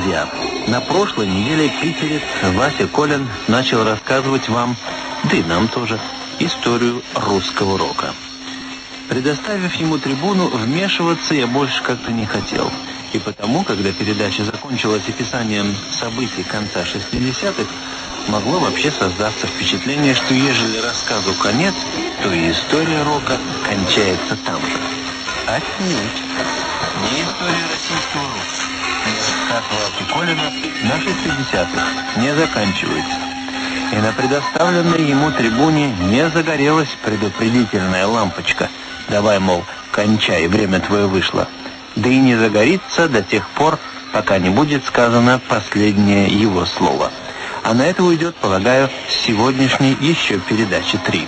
друзья! На прошлой неделе питерец Вася Колин начал рассказывать вам, да и нам тоже, историю русского рока. Предоставив ему трибуну, вмешиваться я больше как-то не хотел. И потому, когда передача закончилась описанием событий конца 60-х, могло вообще создаться впечатление, что ежели рассказу конец, то и история рока кончается там же. Отнюдь. Не история российского рока, не рассказ Васи Колина на 60-х не заканчивается. И на предоставленной ему трибуне не загорелась предупредительная лампочка. Давай, мол, кончай, время твое вышло. Да и не загорится до тех пор, пока не будет сказано последнее его слово. А на это уйдет, полагаю, сегодняшней еще передачи 3.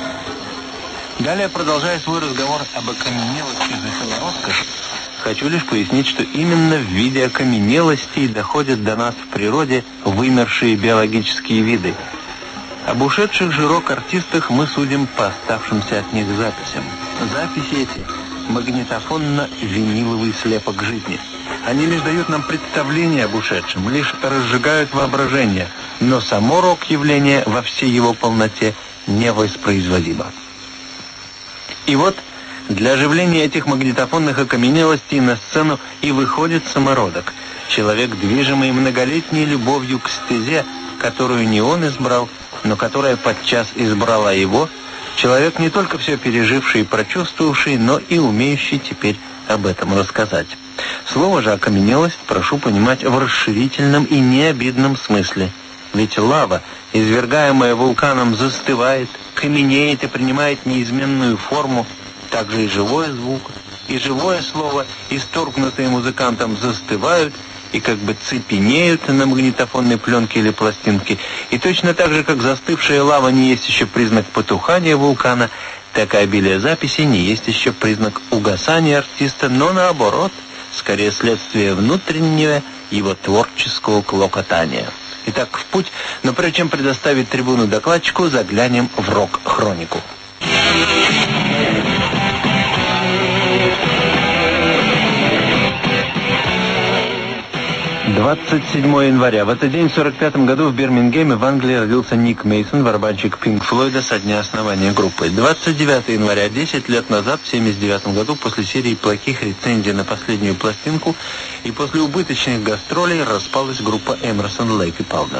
Далее, продолжая свой разговор об окаменелости за роскошь, хочу лишь пояснить, что именно в виде окаменелостей доходят до нас в природе вымершие биологические виды. Об ушедших же рок-артистах мы судим по оставшимся от них записям. Записи эти – магнитофонно-виниловый слепок жизни. Они лишь дают нам представление об ушедшем, лишь разжигают воображение, но само рок-явление во всей его полноте невоспроизводимо. И вот, для оживления этих магнитофонных окаменелостей на сцену и выходит самородок, человек, движимый многолетней любовью к стезе, которую не он избрал, но которая подчас избрала его, человек, не только все переживший и прочувствовавший, но и умеющий теперь об этом рассказать. Слово же «окаменелость» прошу понимать в расширительном и необидном смысле. Ведь лава, извергаемая вулканом, застывает, каменеет и принимает неизменную форму. Также и живой звук, и живое слово, исторгнутые музыкантом, застывают и как бы цепенеют на магнитофонной пленке или пластинке. И точно так же, как застывшая лава не есть еще признак потухания вулкана, так и обилие записей не есть еще признак угасания артиста, но наоборот, скорее следствие внутреннего его творческого клокотания. Итак, в путь, но прежде чем предоставить трибуну докладчику, заглянем в рок-хронику. 27 января. В этот день, в 1945 году, в Бирмингеме, в Англии, родился Ник Мейсон, барабанщик Пинк Флойда со дня основания группы. 29 января, 10 лет назад, в 1979 году, после серии плохих рецензий на последнюю пластинку и после убыточных гастролей, распалась группа Эмерсон, Лейк и Палмер.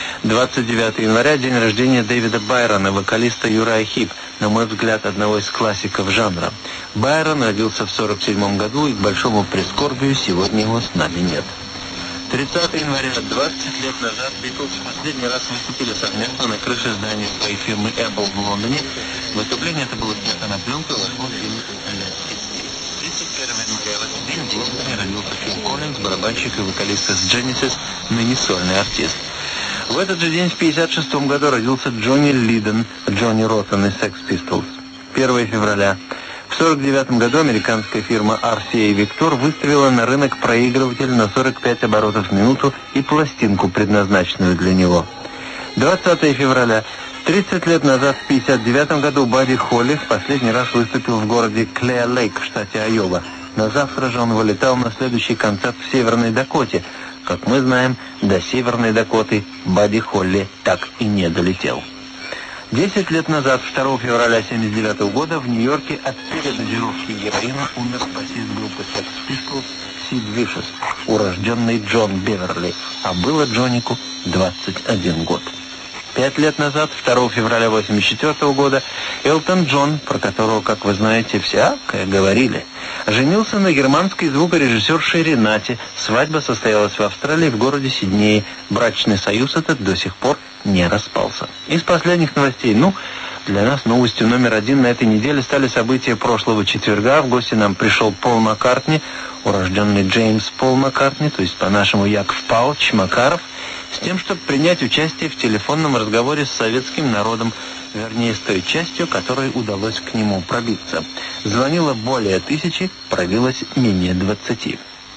29 января, день рождения Дэвида Байрона, вокалиста Юрая Хип, на мой взгляд, одного из классиков жанра. Байрон родился в 1947 году, и к большому прискорбию сегодня его с нами нет. 30 января, 20 лет назад, Битлз в последний раз выступили совместно на крыше здания своей фирмы Apple в Лондоне. Выступление это было снято на пленку и вошло в фильм «Ляски». 31 января в этот день в Лондоне родился Фил Коллинз, барабанщик и вокалист из Genesis, ныне сольный артист. В этот же день, в 1956 году, родился Джонни Лиден, Джонни Роттен из Sex Pistols. 1 февраля. В 1949 году американская фирма RCA Victor выставила на рынок проигрыватель на 45 оборотов в минуту и пластинку, предназначенную для него. 20 февраля. 30 лет назад, в 1959 году, Бадди Холли в последний раз выступил в городе Клеер-Лейк в штате Айова. На завтра же он вылетал на следующий концерт в Северной Дакоте. Как мы знаем, до Северной Дакоты Бадди Холли так и не долетел. 10 лет назад, 2 февраля 1979 года, в Нью-Йорке от передозировки героина умер басист группы Sex Pistols Сид Вишес, урожденный Джон Беверли, а было Джонику 21 год. 5 лет назад, 2 февраля 1984 года, Элтон Джон, про которого, как вы знаете, всякое говорили, женился на германской звукорежиссерше Ренате. Свадьба состоялась в Австралии, в городе Сиднее. Брачный союз этот до сих пор не распался. Из последних новостей, для нас новостью номер 1 на этой неделе стали события прошлого четверга. В гости нам пришел Пол Маккартни, урожденный Джеймс Пол Маккартни, то есть по-нашему Яков Павлович Макаров, с тем, чтобы принять участие в телефонном разговоре с советским народом, вернее, с той частью, которой удалось к нему пробиться. Звонило более 1000, пробилось менее 20.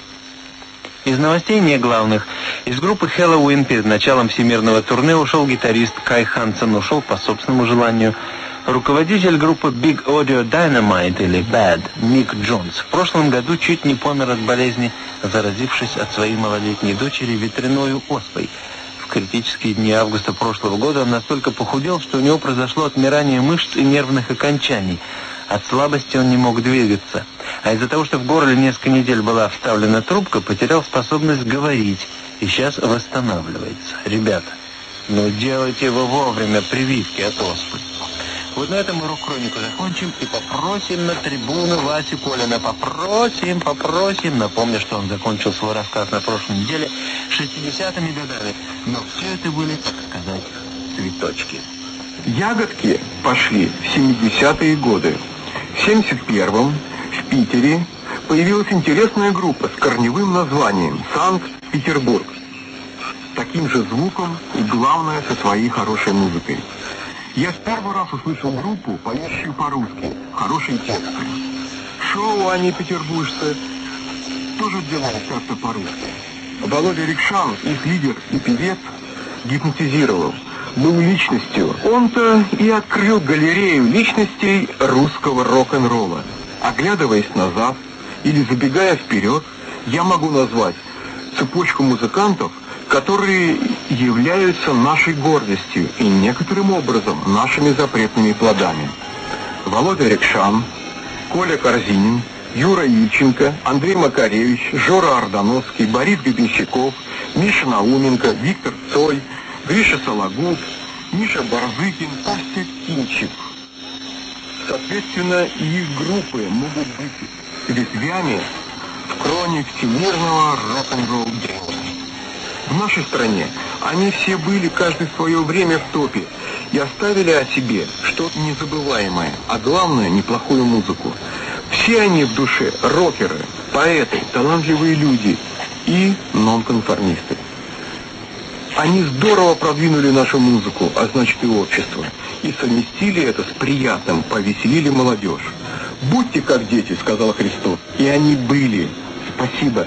Из новостей не главных. Из группы Helloween перед началом всемирного турне ушел гитарист Кай Хансен, ушел по собственному желанию. Руководитель группы Big Audio Dynamite или Bad Мик Джонс в прошлом году чуть не помер от болезни, заразившись от своей малолетней дочери ветряной оспой. В критические дни августа прошлого года он настолько похудел, что у него произошло отмирание мышц и нервных окончаний. От слабости он не мог двигаться. А из-за того, что в горле несколько недель была вставлена трубка, потерял способность говорить и сейчас восстанавливается. Ребята, делайте его вовремя прививки от оспы. Вот на этом мы рок-хронику закончим и попросим на трибуну Васю Колина. Попросим. Напомню, что он закончил свой рассказ на прошлой неделе 60-ми годами. Но все это были, так сказать, цветочки. Ягодки пошли в 70-е годы. В 71-м в Питере появилась интересная группа с корневым названием «Санкт-Петербург». С таким же звуком и, главное, со своей хорошей музыкой. Я в первый раз услышал группу, поющую по-русски, хорошие тексты. Шоу они, петербуржцы, тоже делали как-то по-русски. Володя Рикшан, их лидер и певец, гипнотизировал. Был личностью. Он-то и открыл галерею личностей русского рок-н-ролла. Оглядываясь назад или забегая вперед, я могу назвать цепочку музыкантов, которые являются нашей гордостью и некоторым образом нашими запретными плодами. Володя Рикшан, Коля Корзинин, Юра Ильченко, Андрей Макаревич, Жора Ордановский, Борис Гребенщиков, Миша Науменко, Виктор Цой, Гриша Сологуб, Миша Барзыкин, Костя Кинчик. Соответственно, их группы могут быть ветвями в кроне всемирного рок-н-ролл дела. В нашей стране они все были каждый в свое время в топе и оставили о себе что-то незабываемое, а главное, неплохую музыку. Все они в душе рокеры, поэты, талантливые люди и нонконформисты. Они здорово продвинули нашу музыку, а значит и общество, и совместили это с приятным, повеселили молодежь. «Будьте как дети», — сказал Христос, и они были. Спасибо.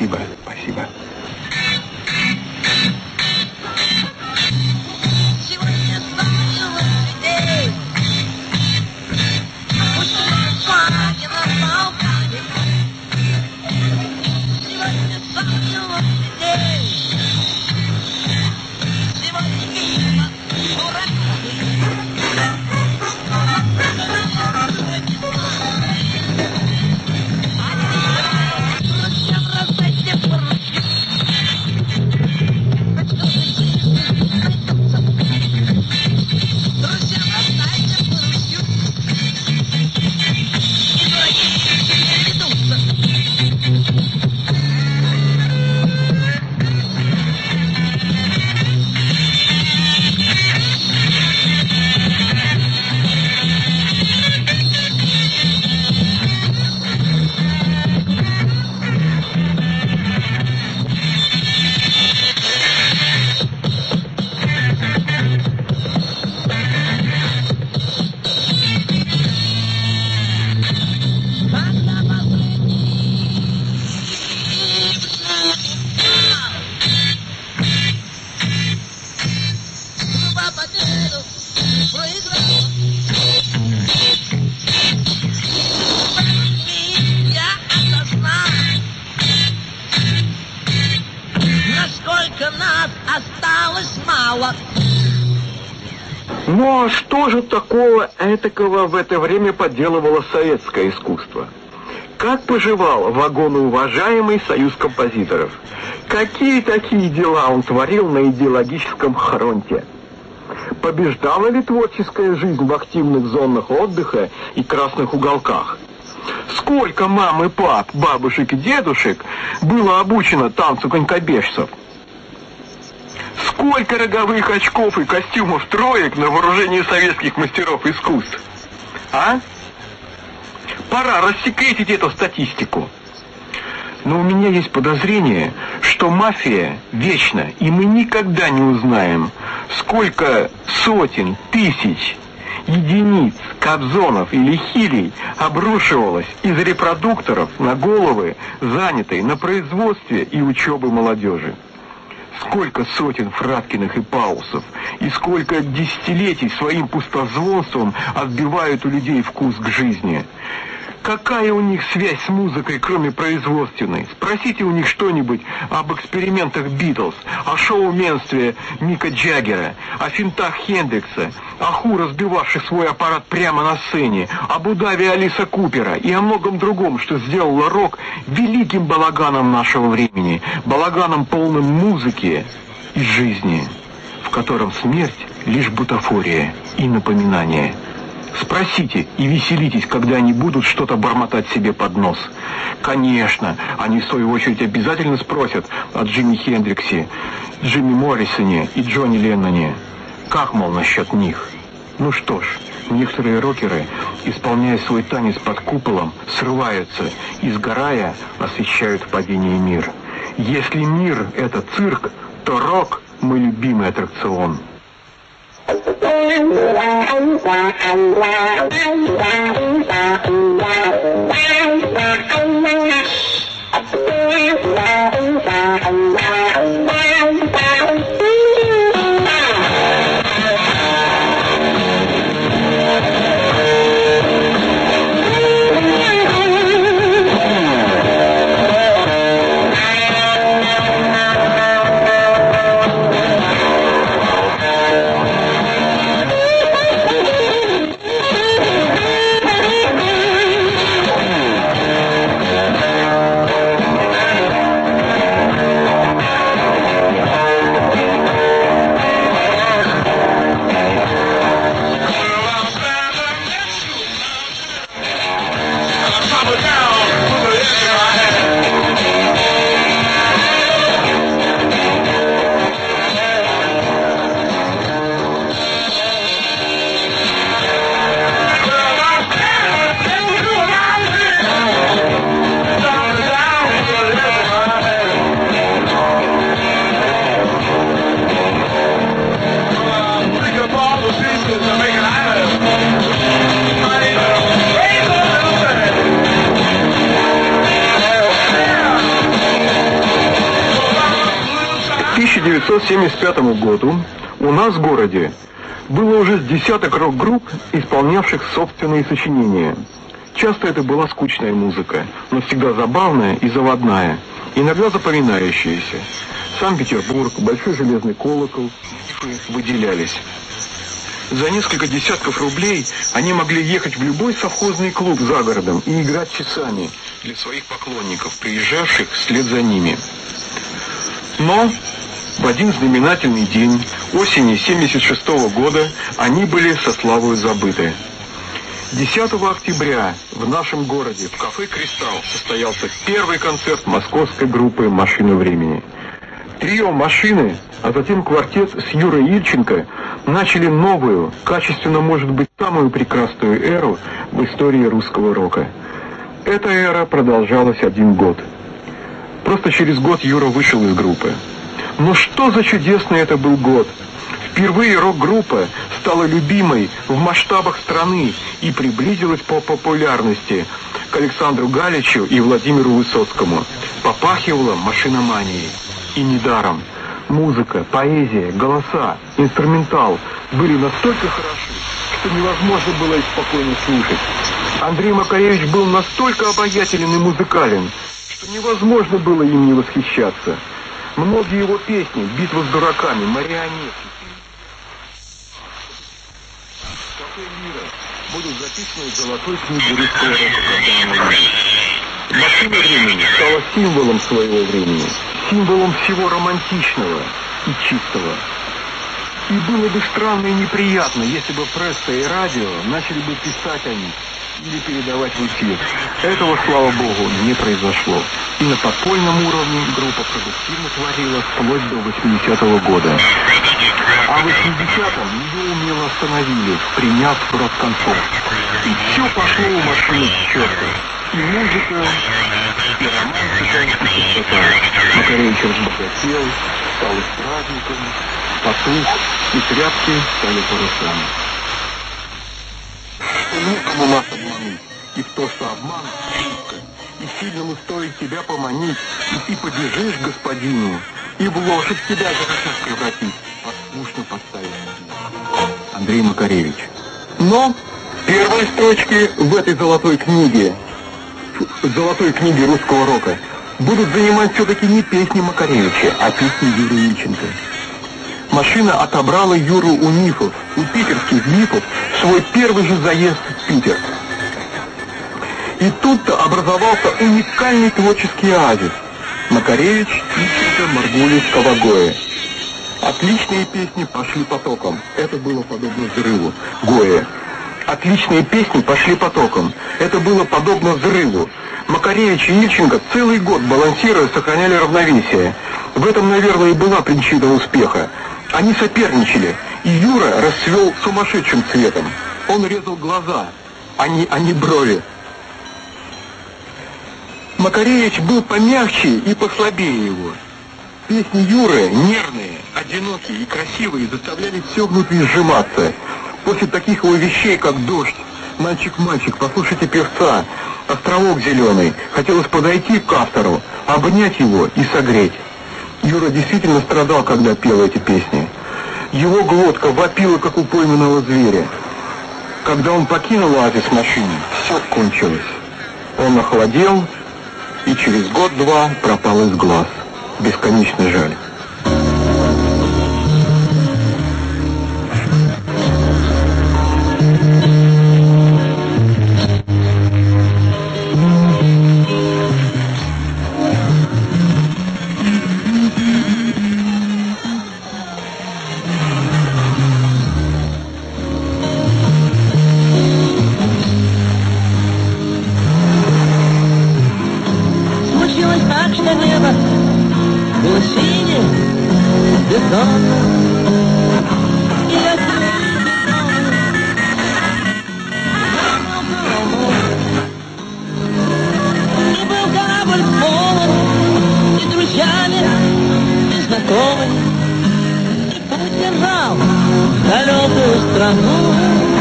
Но что же такого этакого в это время подделывало советское искусство? Как поживал вагоноуважаемый союз композиторов? Какие такие дела он творил на идеологическом фронте? Побеждала ли творческая жизнь в активных зонах отдыха и красных уголках? Сколько мам и пап, бабушек и дедушек было обучено танцу конькобежцев? Сколько роговых очков и костюмов троек на вооружении советских мастеров искусств? А? Пора рассекретить эту статистику. Но у меня есть подозрение, что мафия вечна, и мы никогда не узнаем, сколько сотен, тысяч, единиц, кобзонов или хилей обрушивалось из репродукторов на головы, занятой на производстве и учебе молодежи. Сколько сотен Фраткиных и Паусов, и сколько десятилетий своим пустозвонством отбивают у людей вкус к жизни. Какая у них связь с музыкой, кроме производственной? Спросите у них что-нибудь об экспериментах Битлз, о шоуменстве Мика Джаггера, о финтах Хендрикса, о Ху, разбивавших свой аппарат прямо на сцене, об удаве Алиса Купера и о многом другом, что сделало рок великим балаганом нашего времени, балаганом полным музыки и жизни, в котором смерть лишь бутафория и напоминание. Спросите и веселитесь, когда они будут что-то бормотать себе под нос. Конечно, они в свою очередь обязательно спросят о Джимми Хендриксе, Джимми Моррисоне и Джонни Ленноне. Как, мол, насчет них? Ну что ж, некоторые рокеры, исполняя свой танец под куполом, срываются и, сгорая, освещают падение мир. Если мир — это цирк, то рок — мой любимый аттракцион. К 1975 году у нас в городе было уже с десяток рок-групп, исполнявших собственные сочинения. Часто это была скучная музыка, но всегда забавная и заводная, иногда запоминающаяся. Санкт-Петербург, Большой железный колокол выделялись. За несколько десятков рублей они могли ехать в любой совхозный клуб за городом и играть часами для своих поклонников, приезжавших вслед за ними. Но в один знаменательный день осени 1976 года они были со славой забыты. 10 октября в нашем городе в кафе «Кристалл» состоялся первый концерт московской группы «Машина времени». Трио «Машины», а затем квартет с Юрой Ильченко начали новую, качественно, может быть, самую прекрасную эру в истории русского рока. Эта эра продолжалась 1 год. Просто через год Юра вышел из группы. Но что за чудесный это был год! Впервые рок-группа стала любимой в масштабах страны и приблизилась по популярности к Александру Галичу и Владимиру Высоцкому. Попахивала машиноманией. И недаром. Музыка, поэзия, голоса, инструментал были настолько хороши, что невозможно было их спокойно слушать. Андрей Макаревич был настолько обаятелен и музыкален, что невозможно было им не восхищаться. Многие его песни «Битва с дураками», «Марионетки», «Кафе мира» будут записаны в золотой книге русского рока, когда она выйдет. «Машина времени» стала символом своего времени, символом всего романтичного и чистого. И было бы странно и неприятно, если бы пресса и радио начали бы писать о них или передавать в эфир. Этого, слава богу, не произошло. И на подпольном уровне группа продуктивно творила вплоть до 80-го года. А в 80-м ее умело остановили, приняв в рок-концерт. И все пошло у машины к черту. И музыка, и романтика, и пустота. Макаревич разбогател, стал их праздником, потух, и тряпки стали парусами. Некому нас обмануть. И в то, что обман — шутка. И сильному стоит тебя поманить, и ты побежишь к господину, и в лошадь тебя захотят превратить, послушно поставить. Андрей Макаревич. Но первые строчки в этой золотой книге русского рока, будут занимать все-таки не песни Макаревича, а песни Юрия Ильченко. Машина отобрала Юру у мифов, у питерских мифов, свой первый же заезд в Питер. И тут-то образовался уникальный творческий оазис. Макаревич, Ильченко, Маргулис, Кавагоэ. Отличные песни пошли потоком. Это было подобно взрыву. Гоэ. Отличные песни пошли потоком. Это было подобно взрыву. Макаревич и Ильченко целый год, балансируя, сохраняли равновесие. В этом, наверное, и была причина успеха. Они соперничали, и Юра расцвел сумасшедшим цветом. Он резал глаза, а не брови. Макаревич был помягче и послабее его. Песни Юры, нервные, одинокие и красивые, заставляли все внутри сжиматься. После таких его вещей, как «Дождь», «Мальчик-мальчик», «Послушайте певца», «Островок зеленый», хотелось подойти к автору, обнять его и согреть. Юра действительно страдал, когда пел эти песни. Его глотка вопила, как у пойманного зверя. Когда он покинул оазис машины, все кончилось. Он охладел и через год-два пропал из глаз. Бесконечно жаль. Случилось так, что небо было синее, бездонное, и я и был корабль полон, и друзьями, и знакомыми, и путь держал в далекую страну,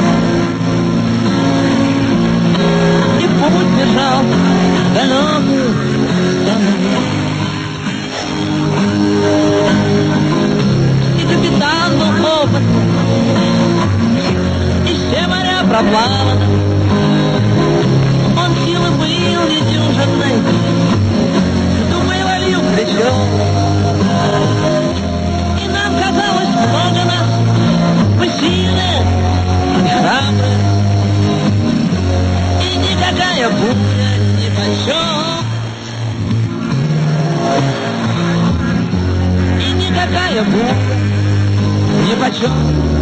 и путь держал в далекую страну. И капитан был опытный, и все моря проплаваны. Он силы был недюжинной, думай, ловил плечом. И нам казалось много нас, мы сильные и храбрые, и никакая буря нипочем. И никакая буря нипочем.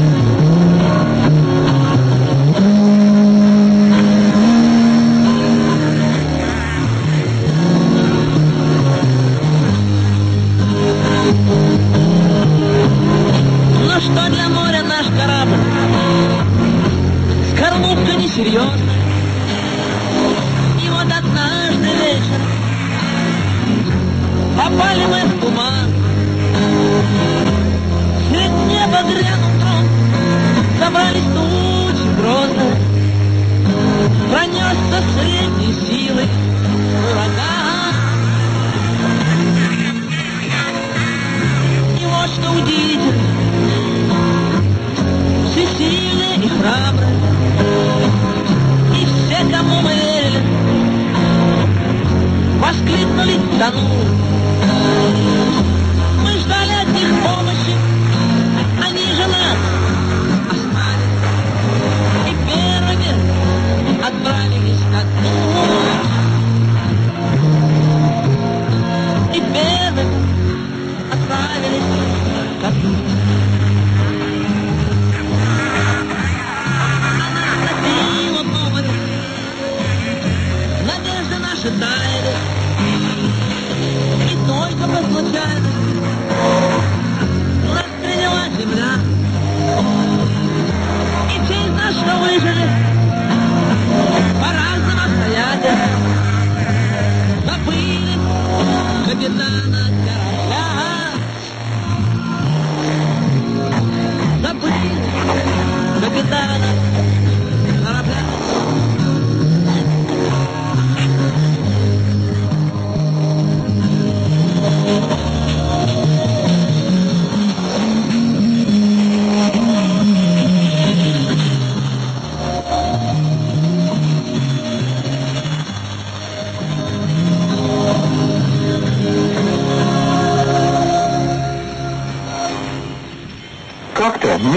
Но что для моря наш корабль? Скорлупка несерьезная. И вот однажды вечером попали мы в туман. Средь неба грянул гром, собрались тучи грозные. Пронесся средней силы ураган. И вот что удивительно, все сильные и храбрые, и все, кому мы верили, воскликнули тону. Мы ждали от них помощи, они же нас оставили и первыми отправились ко дну. И первыми отправились ко дну. Носила по морю, надежды наши таяли.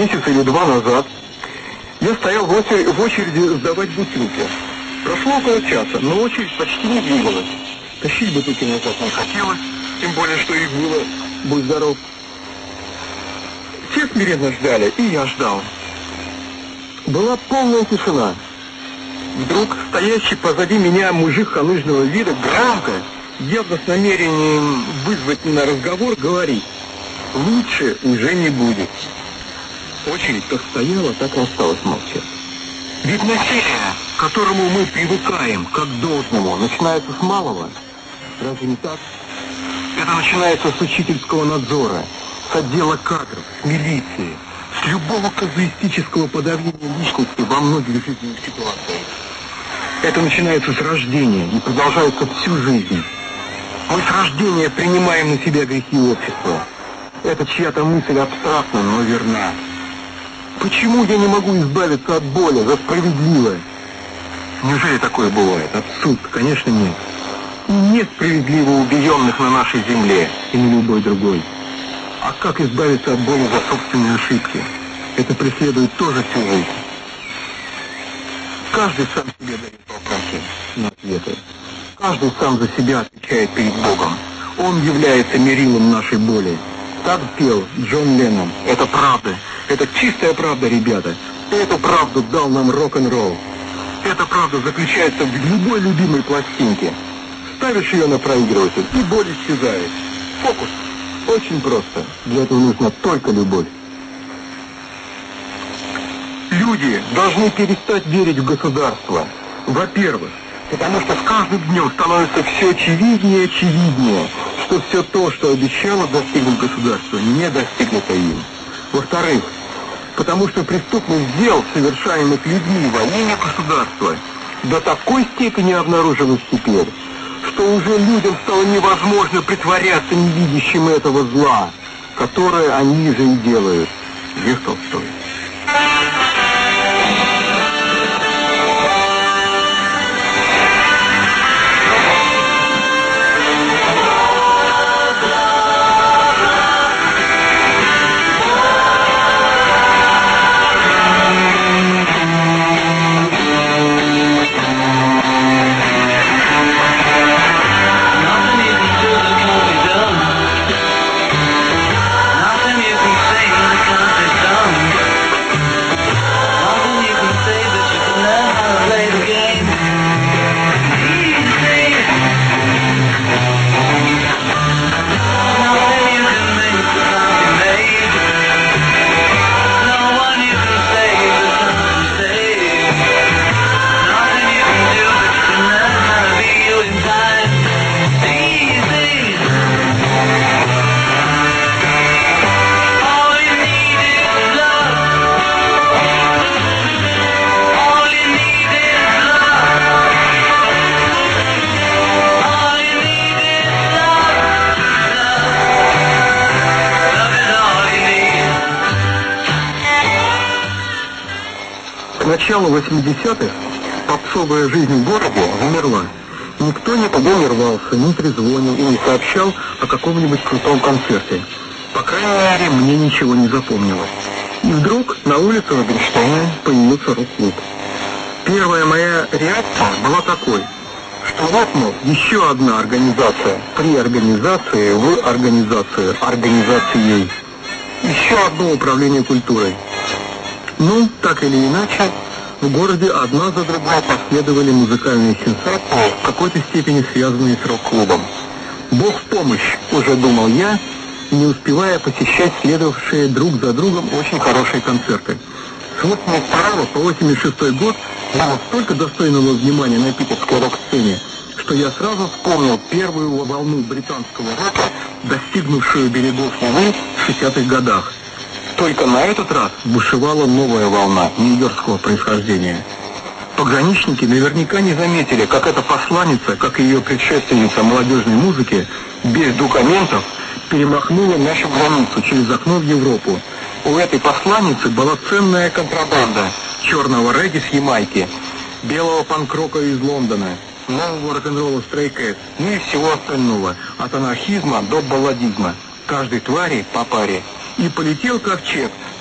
месяца или два назад я стоял в очереди сдавать бутылки. Прошло около часа, но очередь почти не двигалась. Тащить бутылки назад не хотелось, тем более, что их было, будь здоров. Все смиренно ждали, и я ждал. Была полная тишина. Вдруг стоящий позади меня мужик ханыжного вида громко, явно с намерением вызвать на разговор, говорит: «Лучше уже не будет». Очередь как стояла, так и осталась молчать. Ведь насилие, к которому мы привыкаем, как к должному, начинается с малого. Разве не так? Это начинается с учительского надзора, с отдела кадров, с милиции, с любого казуистического подавления личности во многих жизненных ситуациях. Это начинается с рождения и продолжается всю жизнь. Мы с рождения принимаем на себя грехи общества. Это чья-то мысль абстрактна, но верна. Почему я не могу избавиться от боли за справедливое? Неужели такое бывает? Абсурд, конечно, нет. И нет справедливо убиенных на нашей земле и на любой другой. А как избавиться от боли за собственные ошибки? Это преследует тоже всю жизнь. Каждый сам себе дает вопросы на ответы. Каждый сам за себя отвечает перед Богом. Он является мерилом нашей боли. Так пел Джон Леннон. Это правда. Это чистая правда, ребята. Эту правду дал нам рок-н-ролл. Эта правда заключается в любой любимой пластинке. Ставишь ее на проигрыватель, и боль исчезает. Фокус. Очень просто. Для этого нужна только любовь. Люди должны перестать верить в государство. Во-первых, потому что с каждым днем становится все очевиднее и очевиднее, что все то, что обещало достигнуть государства, не достигнуто им. Во-вторых, потому что преступных дел, совершаемых людьми во имя государства, до такой степени обнаружилось теперь, что уже людям стало невозможно притворяться невидящим этого зла, которое они же и делают. Лев Толстой. К началу 80-х попсовая жизнь в городе замерла. Никто никуда не рвался, не трезвонил и не сообщал о каком-нибудь крутом концерте. По крайней мере, мне ничего не запомнилось. И вдруг на улице Рубинштейна появился рок-клуб. Первая моя реакция была такой, что вот, мол, еще одна организация при организации в организацией. Еще одно управление культурой. Ну, так или иначе, в городе одна за другой последовали музыкальные сенсации, в какой-то степени связанные с рок-клубом. Бог в помощь, уже думал я, не успевая посещать следовавшие друг за другом очень хорошие концерты. С 82 по 86 год было столько достойного внимания на питерской рок-сцене, что я сразу вспомнил первую волну британского рока, достигнувшую берегов Невы в 60-х годах. Только на этот раз бушевала новая волна нью-йоркского происхождения. Пограничники наверняка не заметили, как эта посланница, как и ее предшественница молодежной музыки, без документов перемахнула нашу границу через окно в Европу. У этой посланницы была ценная контрабанда черного регги с Ямайки, белого панк-рока из Лондона, нового рок-н-ролла Stray Cats, ну и всего остального, от анархизма до балладизма, каждой твари по паре. И полетел ковчег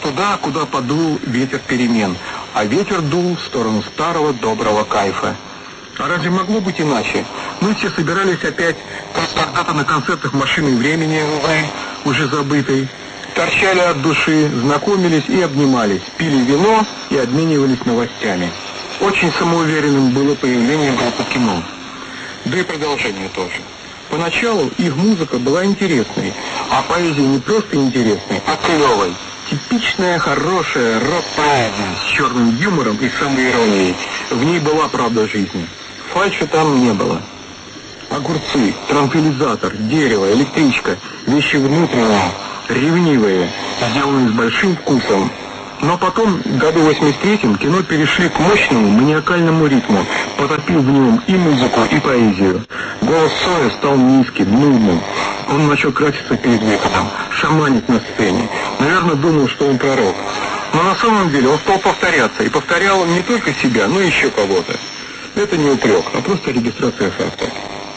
туда, куда подул ветер перемен, а ветер дул в сторону старого доброго кайфа. А разве могло быть иначе? Мы все собирались опять, как когда-то на концертах «Машины времени», уже забытой, торчали от души, знакомились и обнимались, пили вино и обменивались новостями. Очень самоуверенным было появление группы «Кино». Да и продолжение тоже. Поначалу их музыка была интересной, а поэзия не просто интересной, а клевой. Типичная, хорошая рок-поэзия с черным юмором и самоиронией. В ней была правда жизни. Фальши там не было. Огурцы, транквилизатор, дерево, электричка, вещи внутренние, ревнивые, сделанные с большим вкусом. Но потом, в году 83-м, Кино перешли к мощному маниакальному ритму, потопил в нем и музыку, и поэзию. Голос Цоя стал низким, нудным. Он начал краситься перед выходом, шаманить на сцене. Наверное, думал, что он пророк. Но на самом деле он стал повторяться, и повторял не только себя, но и еще кого-то. Это не упрек, а просто регистрация факта.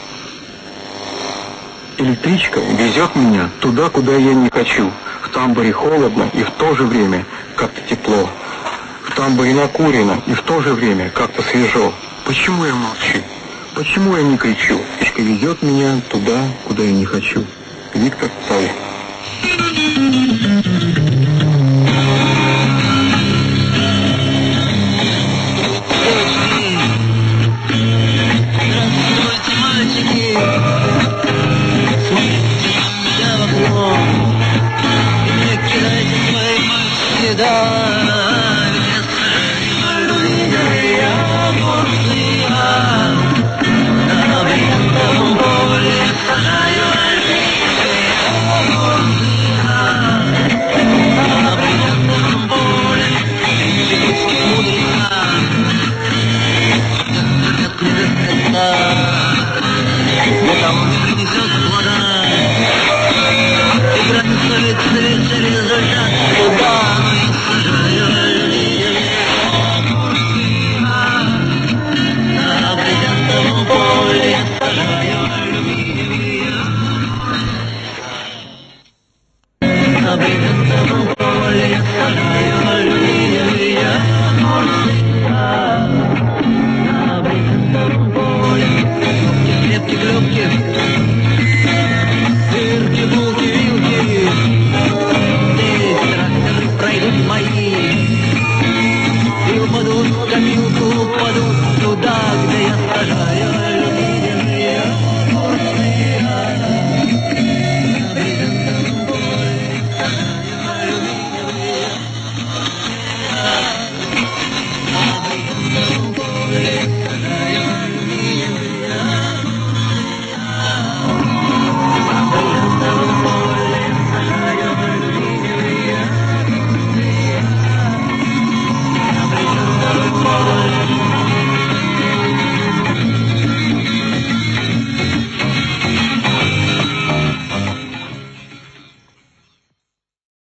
Электричка везет меня туда, куда я не хочу. В тамбуре холодно и в то же время как-то тепло. В тамбуре накурено и в то же время как-то свежо. Почему я молчу? Почему я не кричу? Электричка везет меня туда, куда я не хочу. Виктор Цой.